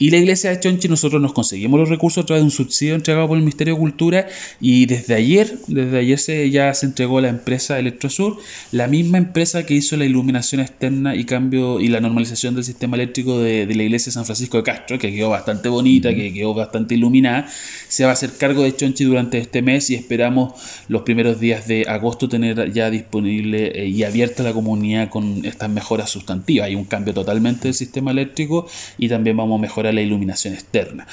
Y la iglesia de Chonchi nosotros nos conseguimos los recursos a través de un subsidio entregado por el Ministerio de Cultura y desde ayer ya se entregó a la empresa Electrosur, la misma empresa que hizo la iluminación externa y cambio y la normalización del sistema eléctrico de la iglesia de San Francisco de Castro, que quedó bastante bonita, que quedó bastante iluminada. Se va a hacer cargo de Chonchi durante este mes y esperamos los primeros días de agosto tener ya disponible y abierta la comunidad con estas mejoras sustantivas. Hay un cambio totalmente del sistema eléctrico y también vamos a mejorar la iluminación externa.